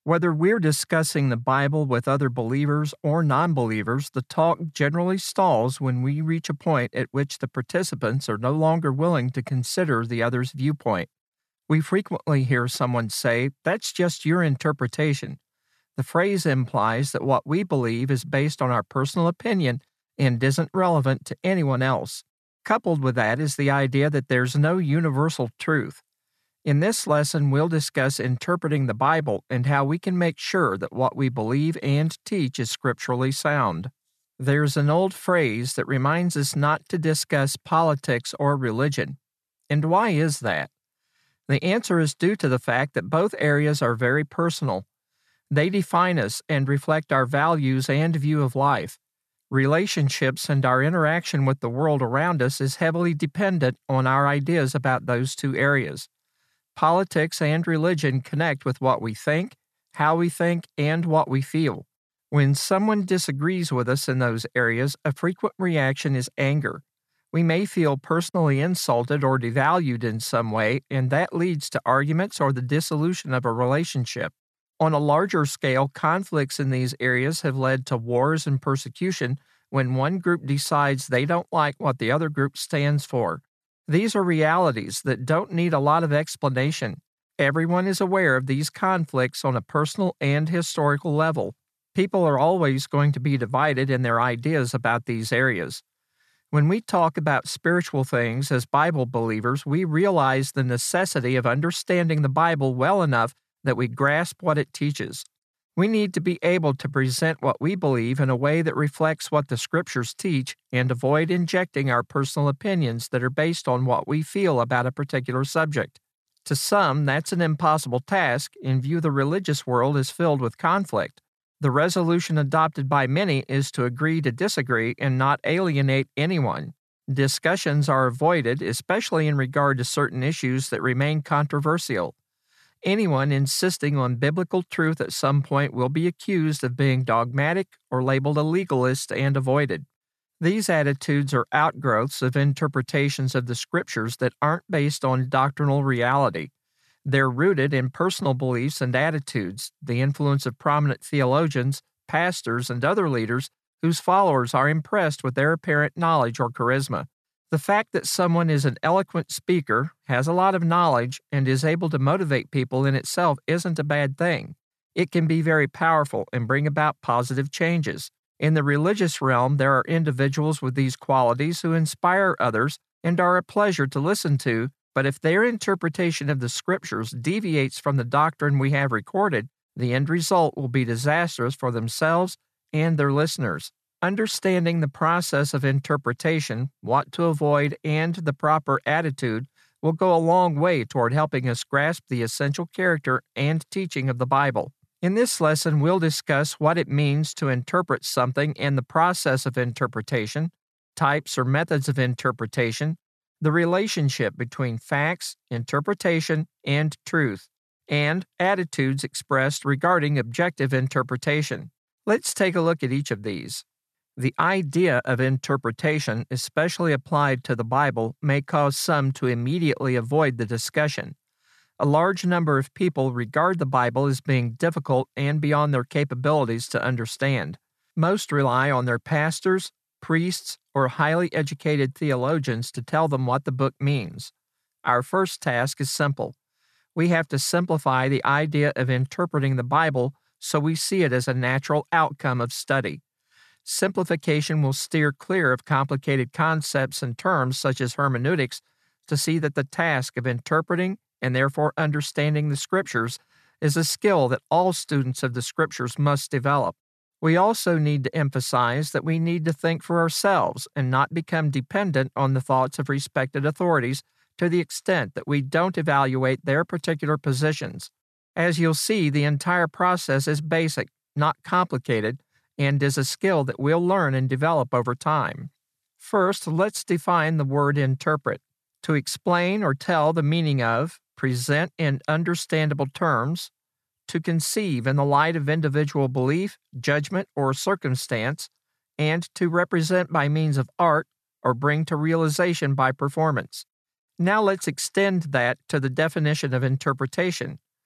Whether we're discussing the Bible with other believers or non believers, the talk generally stalls when we reach a point at which the participants are no longer willing to consider the other's viewpoint. We frequently hear someone say, "That's just your interpretation." The phrase implies that what we believe is based on our personal opinion and isn't relevant to anyone else. Coupled with that is the idea that there's no universal truth. In this lesson, we'll discuss interpreting the Bible and how we can make sure that what we believe and teach is scripturally sound. There's an old phrase that reminds us not to discuss politics or religion. And why is that? The answer is due to the fact that both areas are very personal. They define us and reflect our values and view of life. Relationships and our interaction with the world around us is heavily dependent on our ideas about those two areas. Politics and religion connect with what we think, how we think, and what we feel. When someone disagrees with us in those areas, a frequent reaction is anger. We may feel personally insulted or devalued in some way, and that leads to arguments or the dissolution of a relationship. On a larger scale, conflicts in these areas have led to wars and persecution when one group decides they don't like what the other group stands for. These are realities that don't need a lot of explanation. Everyone is aware of these conflicts on a personal and historical level. People are always going to be divided in their ideas about these areas. When we talk about spiritual things as Bible believers, we realize the necessity of understanding the Bible well enough that we grasp what it teaches. We need to be able to present what we believe in a way that reflects what the Scriptures teach and avoid injecting our personal opinions that are based on what we feel about a particular subject. To some, that's an impossible task, in view the religious world is filled with conflict. The resolution adopted by many is to agree to disagree and not alienate anyone. Discussions are avoided, especially in regard to certain issues that remain controversial. Anyone insisting on biblical truth at some point will be accused of being dogmatic or labeled a legalist and avoided. These attitudes are outgrowths of interpretations of the Scriptures that aren't based on doctrinal reality. They're rooted in personal beliefs and attitudes, the influence of prominent theologians, pastors, and other leaders whose followers are impressed with their apparent knowledge or charisma. The fact that someone is an eloquent speaker, has a lot of knowledge, and is able to motivate people in itself isn't a bad thing. It can be very powerful and bring about positive changes. In the religious realm, there are individuals with these qualities who inspire others and are a pleasure to listen to, but if their interpretation of the Scriptures deviates from the doctrine we have recorded, the end result will be disastrous for themselves and their listeners. Understanding the process of interpretation, what to avoid, and the proper attitude will go a long way toward helping us grasp the essential character and teaching of the Bible. In this lesson, we'll discuss what it means to interpret something and the process of interpretation, types or methods of interpretation, the relationship between facts, interpretation, and truth, and attitudes expressed regarding objective interpretation. Let's take a look at each of these. The idea of interpretation, especially applied to the Bible, may cause some to immediately avoid the discussion. A large number of people regard the Bible as being difficult and beyond their capabilities to understand. Most rely on their pastors, priests, or highly educated theologians to tell them what the book means. Our first task is simple. We have to simplify the idea of interpreting the Bible so we see it as a natural outcome of study. Simplification will steer clear of complicated concepts and terms such as hermeneutics to see that the task of interpreting and therefore understanding the Scriptures is a skill that all students of the Scriptures must develop. We also need to emphasize that we need to think for ourselves and not become dependent on the thoughts of respected authorities to the extent that we don't evaluate their particular positions. As you'll see, the entire process is basic, not complicated, and is a skill that we'll learn and develop over time. First, let's define the word interpret. To explain or tell the meaning of, present in understandable terms, to conceive in the light of individual belief, judgment, or circumstance, and to represent by means of art or bring to realization by performance. Now let's extend that to the definition of interpretation.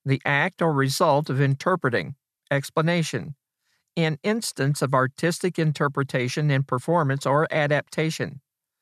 the act or result of interpreting, explanation, an instance of artistic interpretation in performance or adaptation,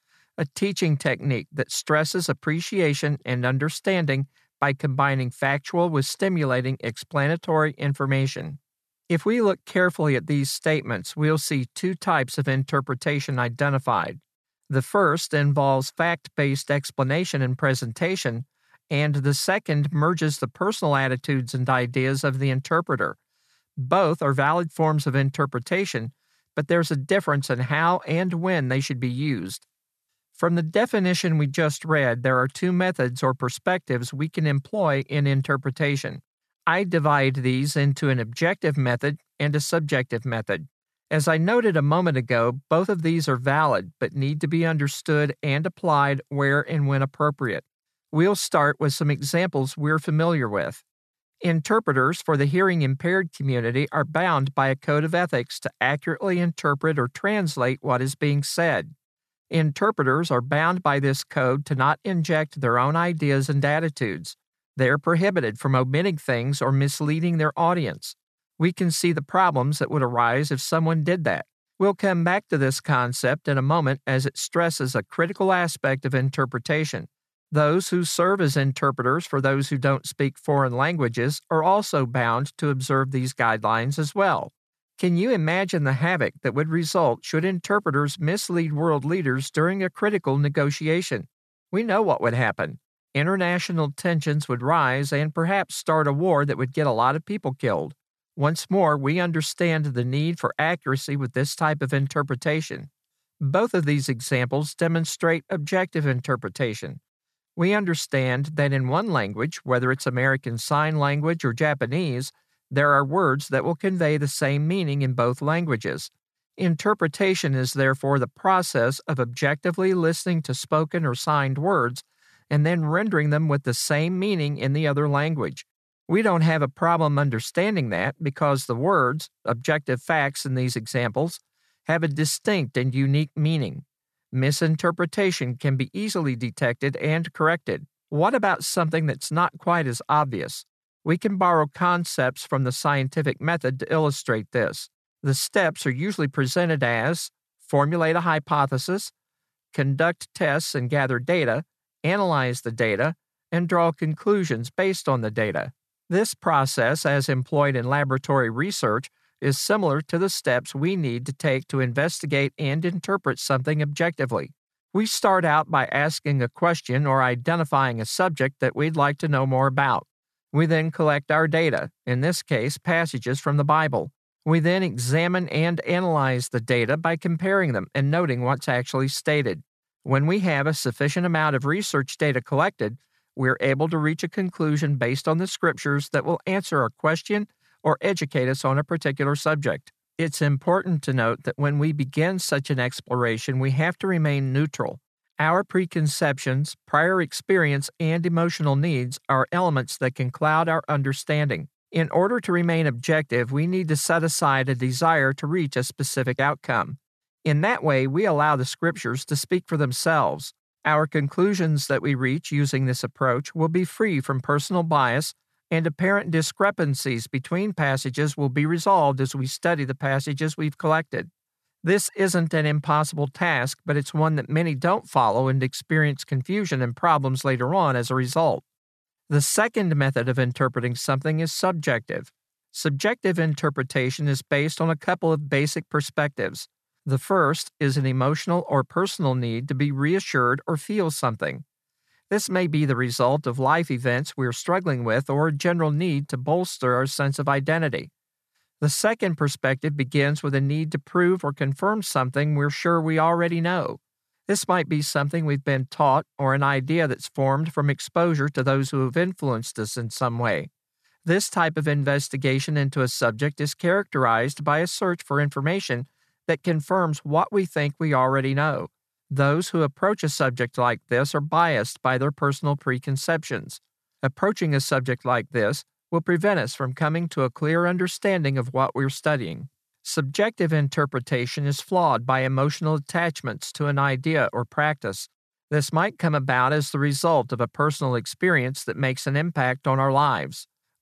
a teaching technique that stresses appreciation and understanding by combining factual with stimulating explanatory information. If we look carefully at these statements, we'll see two types of interpretation identified. The first involves fact-based explanation and presentation, and the second merges the personal attitudes and ideas of the interpreter. Both are valid forms of interpretation, but there's a difference in how and when they should be used. From the definition we just read, there are two methods or perspectives we can employ in interpretation. I divide these into an objective method and a subjective method. As I noted a moment ago, both of these are valid but need to be understood and applied where and when appropriate. We'll start with some examples we're familiar with. Interpreters for the hearing impaired community are bound by a code of ethics to accurately interpret or translate what is being said. Interpreters are bound by this code to not inject their own ideas and attitudes. They are prohibited from omitting things or misleading their audience. We can see the problems that would arise if someone did that. We'll come back to this concept in a moment as it stresses a critical aspect of interpretation. Those who serve as interpreters for those who don't speak foreign languages are also bound to observe these guidelines as well. Can you imagine the havoc that would result should interpreters mislead world leaders during a critical negotiation? We know what would happen. International tensions would rise and perhaps start a war that would get a lot of people killed. Once more, we understand the need for accuracy with this type of interpretation. Both of these examples demonstrate objective interpretation. We understand that in one language, whether it's American Sign Language or Japanese, there are words that will convey the same meaning in both languages. Interpretation is therefore the process of objectively listening to spoken or signed words and then rendering them with the same meaning in the other language. We don't have a problem understanding that because the words, objective facts in these examples, have a distinct and unique meaning. Misinterpretation can be easily detected and corrected. What about something that's not quite as obvious? We can borrow concepts from the scientific method to illustrate this. The steps are usually presented as formulate a hypothesis, conduct tests and gather data, analyze the data, and draw conclusions based on the data. This process, as employed in laboratory research, is similar to the steps we need to take to investigate and interpret something objectively. We start out by asking a question or identifying a subject that we'd like to know more about. We then collect our data, in this case, passages from the Bible. We then examine and analyze the data by comparing them and noting what's actually stated. When we have a sufficient amount of research data collected, we're able to reach a conclusion based on the scriptures that will answer a question or educate us on a particular subject. It's important to note that when we begin such an exploration, we have to remain neutral. Our preconceptions, prior experience, and emotional needs are elements that can cloud our understanding. In order to remain objective, we need to set aside a desire to reach a specific outcome. In that way, we allow the scriptures to speak for themselves. Our conclusions that we reach using this approach will be free from personal bias, and apparent discrepancies between passages will be resolved as we study the passages we've collected. This isn't an impossible task, but it's one that many don't follow and experience confusion and problems later on as a result. The second method of interpreting something is subjective. Subjective interpretation is based on a couple of basic perspectives. The first is an emotional or personal need to be reassured or feel something. This may be the result of life events we're struggling with or a general need to bolster our sense of identity. The second perspective begins with a need to prove or confirm something we're sure we already know. This might be something we've been taught or an idea that's formed from exposure to those who have influenced us in some way. This type of investigation into a subject is characterized by a search for information that confirms what we think we already know. Those who approach a subject like this are biased by their personal preconceptions. Approaching a subject like this will prevent us from coming to a clear understanding of what we're studying. Subjective interpretation is flawed by emotional attachments to an idea or practice. This might come about as the result of a personal experience that makes an impact on our lives.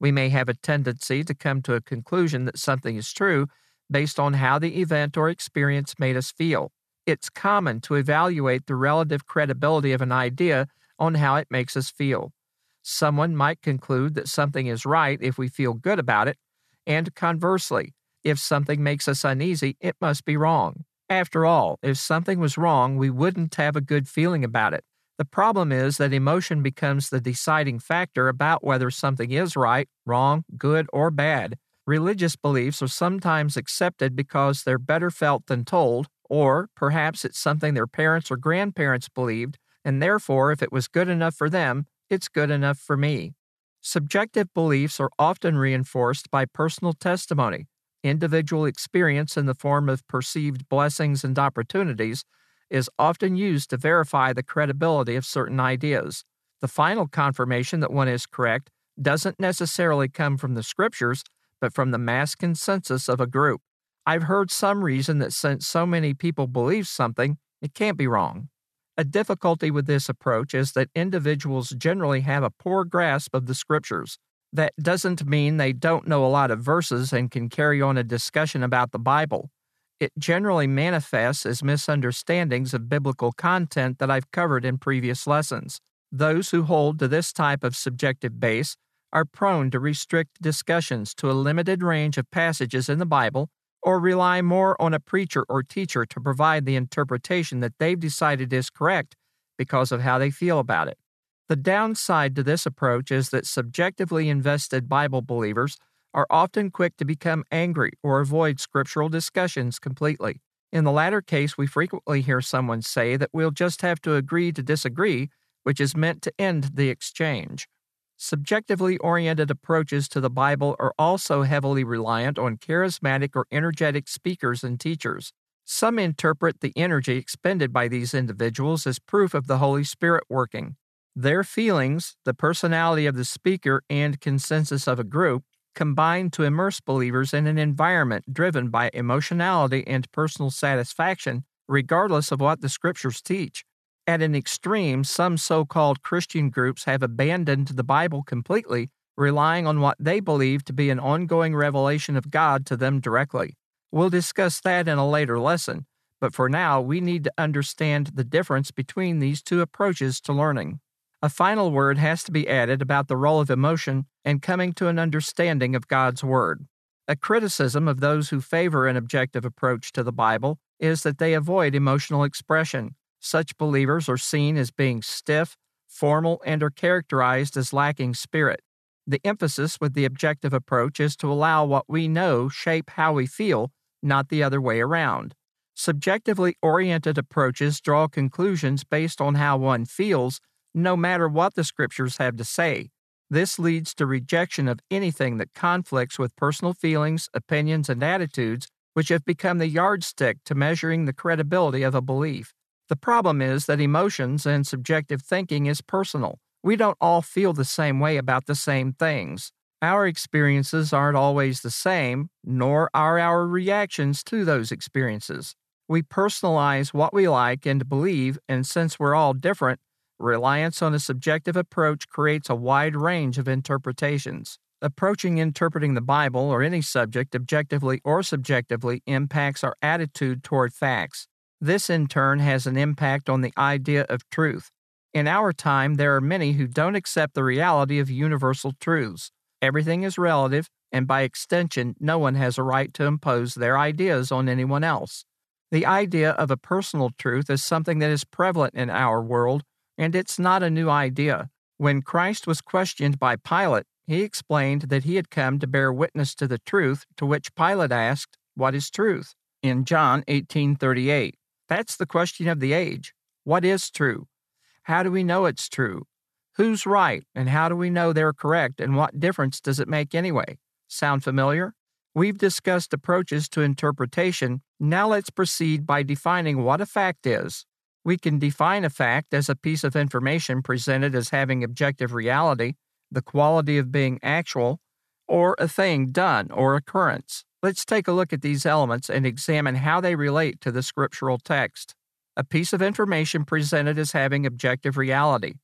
We may have a tendency to come to a conclusion that something is true based on how the event or experience made us feel. It's common to evaluate the relative credibility of an idea on how it makes us feel. Someone might conclude that something is right if we feel good about it, and conversely, if something makes us uneasy, it must be wrong. After all, if something was wrong, we wouldn't have a good feeling about it. The problem is that emotion becomes the deciding factor about whether something is right, wrong, good, or bad. Religious beliefs are sometimes accepted because they're better felt than told, or perhaps it's something their parents or grandparents believed, and therefore, if it was good enough for them, it's good enough for me. Subjective beliefs are often reinforced by personal testimony, individual experience in the form of perceived blessings and opportunities, is often used to verify the credibility of certain ideas. The final confirmation that one is correct doesn't necessarily come from the scriptures, but from the mass consensus of a group. I've heard some reason that since so many people believe something, it can't be wrong. A difficulty with this approach is that individuals generally have a poor grasp of the scriptures. That doesn't mean they don't know a lot of verses and can carry on a discussion about the Bible. It generally manifests as misunderstandings of biblical content that I've covered in previous lessons. Those who hold to this type of subjective base are prone to restrict discussions to a limited range of passages in the Bible or rely more on a preacher or teacher to provide the interpretation that they've decided is correct because of how they feel about it. The downside to this approach is that subjectively invested Bible believers are often quick to become angry or avoid scriptural discussions completely. In the latter case, we frequently hear someone say that we'll just have to agree to disagree, which is meant to end the exchange. Subjectively oriented approaches to the Bible are also heavily reliant on charismatic or energetic speakers and teachers. Some interpret the energy expended by these individuals as proof of the Holy Spirit working. Their feelings, the personality of the speaker, and consensus of a group combine to immerse believers in an environment driven by emotionality and personal satisfaction, regardless of what the scriptures teach. At an extreme, some so-called Christian groups have abandoned the Bible completely, relying on what they believe to be an ongoing revelation of God to them directly. We'll discuss that in a later lesson, but for now, we need to understand the difference between these two approaches to learning. A final word has to be added about the role of emotion and coming to an understanding of God's Word. A criticism of those who favor an objective approach to the Bible is that they avoid emotional expression. Such believers are seen as being stiff, formal, and are characterized as lacking spirit. The emphasis with the objective approach is to allow what we know shape how we feel, not the other way around. Subjectively oriented approaches draw conclusions based on how one feels, no matter what the scriptures have to say. This leads to rejection of anything that conflicts with personal feelings, opinions, and attitudes, which have become the yardstick to measuring the credibility of a belief. The problem is that emotions and subjective thinking is personal. We don't all feel the same way about the same things. Our experiences aren't always the same, nor are our reactions to those experiences. We personalize what we like and believe, and since we're all different, reliance on a subjective approach creates a wide range of interpretations. Approaching interpreting the Bible or any subject objectively or subjectively impacts our attitude toward facts. This, in turn, has an impact on the idea of truth. In our time, there are many who don't accept the reality of universal truths. Everything is relative, and by extension, no one has a right to impose their ideas on anyone else. The idea of a personal truth is something that is prevalent in our world, and it's not a new idea. When Christ was questioned by Pilate, he explained that he had come to bear witness to the truth, to which Pilate asked, "What is truth?" in John 18:38. That's the question of the age. What is true? How do we know it's true? Who's right, and how do we know they're correct, and what difference does it make anyway? Sound familiar? We've discussed approaches to interpretation. Now let's proceed by defining what a fact is. We can define a fact as a piece of information presented as having objective reality, the quality of being actual, or a thing done or occurrence. Let's take a look at these elements and examine how they relate to the scriptural text. A piece of information presented as having objective reality.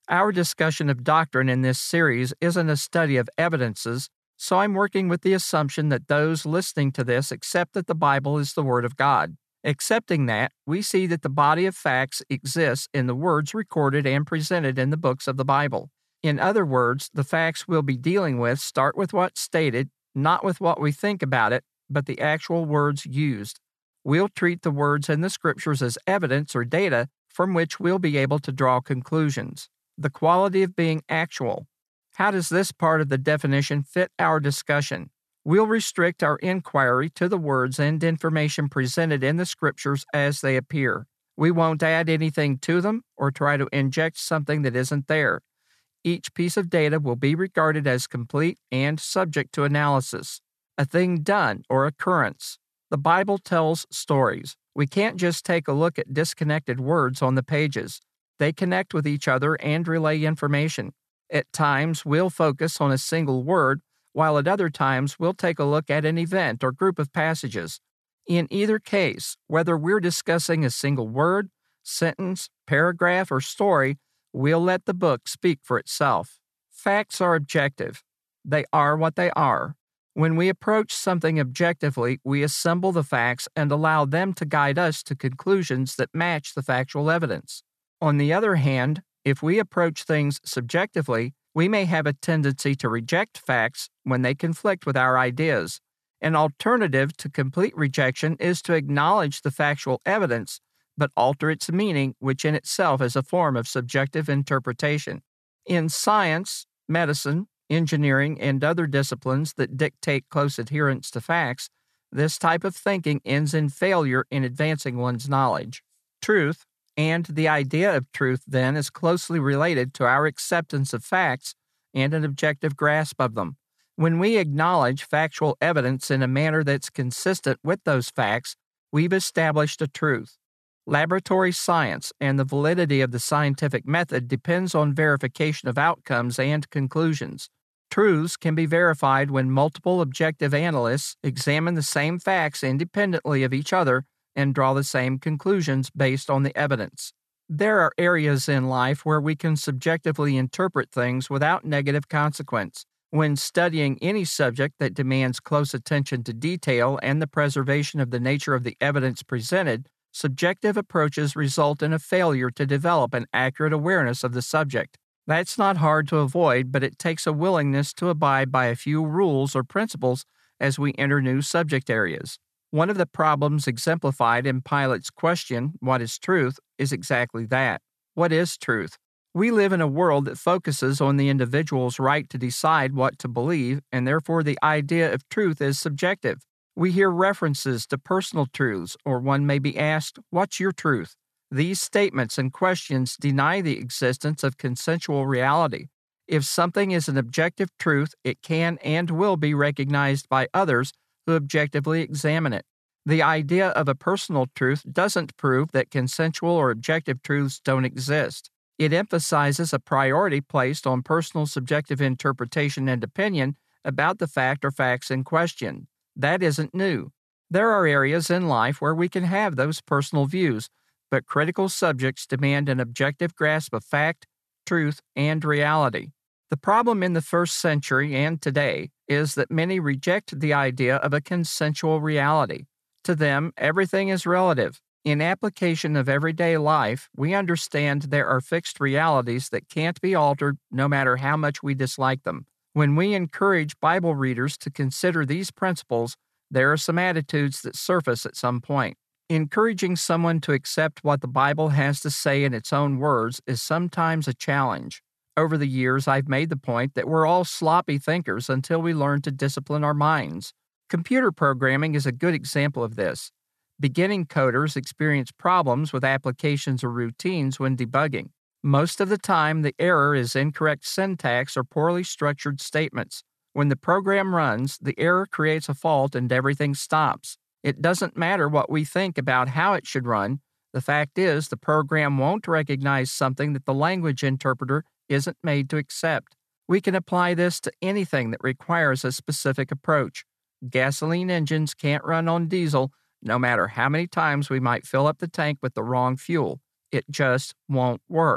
Our discussion of doctrine in this series isn't a study of evidences, so I'm working with the assumption that those listening to this accept that the Bible is the Word of God. Accepting that, we see that the body of facts exists in the words recorded and presented in the books of the Bible. In other words, the facts we'll be dealing with start with what's stated, not with what we think about it, but the actual words used. We'll treat the words in the Scriptures as evidence or data from which we'll be able to draw conclusions. The quality of being actual. How does this part of the definition fit our discussion? We'll restrict our inquiry to the words and information presented in the Scriptures as they appear. We won't add anything to them or try to inject something that isn't there. Each piece of data will be regarded as complete and subject to analysis. A thing done or occurrence. The Bible tells stories. We can't just take a look at disconnected words on the pages. They connect with each other and relay information. At times, we'll focus on a single word, while at other times, we'll take a look at an event or group of passages. In either case, whether we're discussing a single word, sentence, paragraph, or story, we'll let the book speak for itself. Facts are objective. They are what they are. When we approach something objectively, we assemble the facts and allow them to guide us to conclusions that match the factual evidence. On the other hand, if we approach things subjectively, we may have a tendency to reject facts when they conflict with our ideas. An alternative to complete rejection is to acknowledge the factual evidence, but alter its meaning, which in itself is a form of subjective interpretation. In science, medicine, engineering, and other disciplines that dictate close adherence to facts, this type of thinking ends in failure in advancing one's knowledge. Truth, and the idea of truth, then, is closely related to our acceptance of facts and an objective grasp of them. When we acknowledge factual evidence in a manner that's consistent with those facts, we've established a truth. Laboratory science and the validity of the scientific method depends on verification of outcomes and conclusions. Truths can be verified when multiple objective analysts examine the same facts independently of each other and draw the same conclusions based on the evidence. There are areas in life where we can subjectively interpret things without negative consequence. When studying any subject that demands close attention to detail and the preservation of the nature of the evidence presented, subjective approaches result in a failure to develop an accurate awareness of the subject. That's not hard to avoid, but it takes a willingness to abide by a few rules or principles as we enter new subject areas. One of the problems exemplified in Pilate's question, "What is truth?" is exactly that. What is truth? We live in a world that focuses on the individual's right to decide what to believe, and therefore the idea of truth is subjective. We hear references to personal truths, or one may be asked, "What's your truth?" These statements and questions deny the existence of consensual reality. If something is an objective truth, it can and will be recognized by others who objectively examine it. The idea of a personal truth doesn't prove that consensual or objective truths don't exist. It emphasizes a priority placed on personal subjective interpretation and opinion about the fact or facts in question. That isn't new. There are areas in life where we can have those personal views, but critical subjects demand an objective grasp of fact, truth, and reality. The problem in the first century and today is that many reject the idea of a consensual reality. To them, everything is relative. In application of everyday life, we understand there are fixed realities that can't be altered no matter how much we dislike them. When we encourage Bible readers to consider these principles, there are some attitudes that surface at some point. Encouraging someone to accept what the Bible has to say in its own words is sometimes a challenge. Over the years, I've made the point that we're all sloppy thinkers until we learn to discipline our minds. Computer programming is a good example of this. Beginning coders experience problems with applications or routines when debugging. Most of the time, the error is incorrect syntax or poorly structured statements. When the program runs, the error creates a fault and everything stops. It doesn't matter what we think about how it should run. The fact is, the program won't recognize something that the language interpreter isn't made to accept. We can apply this to anything that requires a specific approach. Gasoline engines can't run on diesel, no matter how many times we might fill up the tank with the wrong fuel. It just won't work.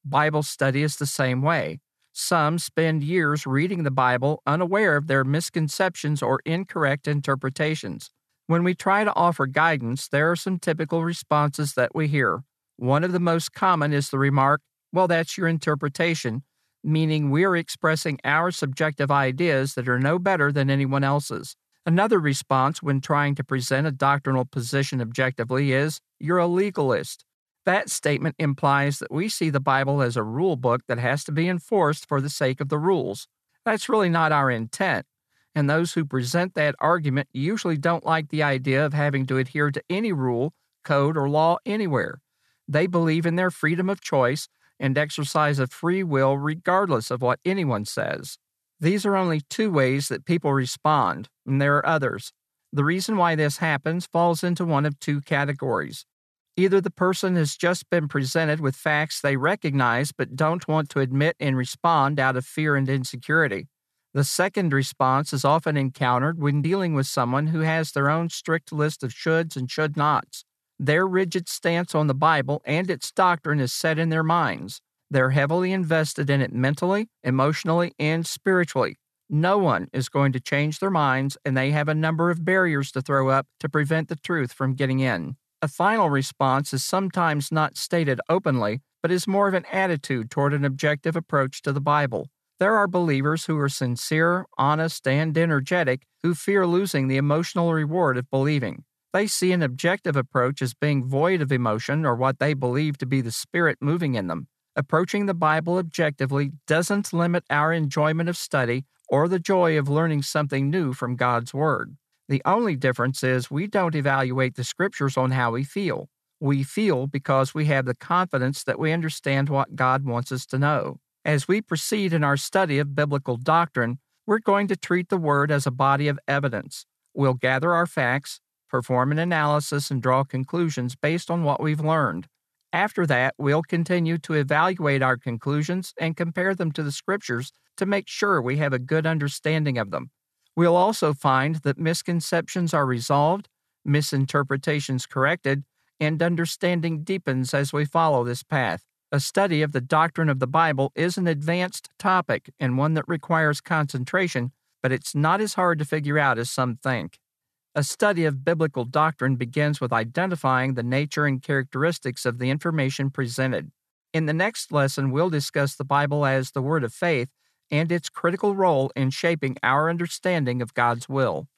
Bible study is the same way. Some spend years reading the Bible unaware of their misconceptions or incorrect interpretations. When we try to offer guidance, there are some typical responses that we hear. One of the most common is the remark, "Well, that's your interpretation," meaning we're expressing our subjective ideas that are no better than anyone else's. Another response when trying to present a doctrinal position objectively is, "You're a legalist." That statement implies that we see the Bible as a rule book that has to be enforced for the sake of the rules. That's really not our intent, and those who present that argument usually don't like the idea of having to adhere to any rule, code, or law anywhere. They believe in their freedom of choice and exercise of free will regardless of what anyone says. These are only two ways that people respond, and there are others. The reason why this happens falls into one of two categories. Either the person has just been presented with facts they recognize but don't want to admit and respond out of fear and insecurity. The second response is often encountered when dealing with someone who has their own strict list of shoulds and should nots. Their rigid stance on the Bible and its doctrine is set in their minds. They're heavily invested in it mentally, emotionally, and spiritually. No one is going to change their minds, and they have a number of barriers to throw up to prevent the truth from getting in. A final response is sometimes not stated openly, but is more of an attitude toward an objective approach to the Bible. There are believers who are sincere, honest, and energetic who fear losing the emotional reward of believing. They see an objective approach as being void of emotion or what they believe to be the Spirit moving in them. Approaching the Bible objectively doesn't limit our enjoyment of study or the joy of learning something new from God's Word. The only difference is we don't evaluate the Scriptures on how we feel. We feel because we have the confidence that we understand what God wants us to know. As we proceed in our study of biblical doctrine, we're going to treat the Word as a body of evidence. We'll gather our facts, perform an analysis, and draw conclusions based on what we've learned. After that, we'll continue to evaluate our conclusions and compare them to the Scriptures to make sure we have a good understanding of them. We'll also find that misconceptions are resolved, misinterpretations corrected, and understanding deepens as we follow this path. A study of the doctrine of the Bible is an advanced topic and one that requires concentration, but it's not as hard to figure out as some think. A study of biblical doctrine begins with identifying the nature and characteristics of the information presented. In the next lesson, we'll discuss the Bible as the Word of Faith and its critical role in shaping our understanding of God's will.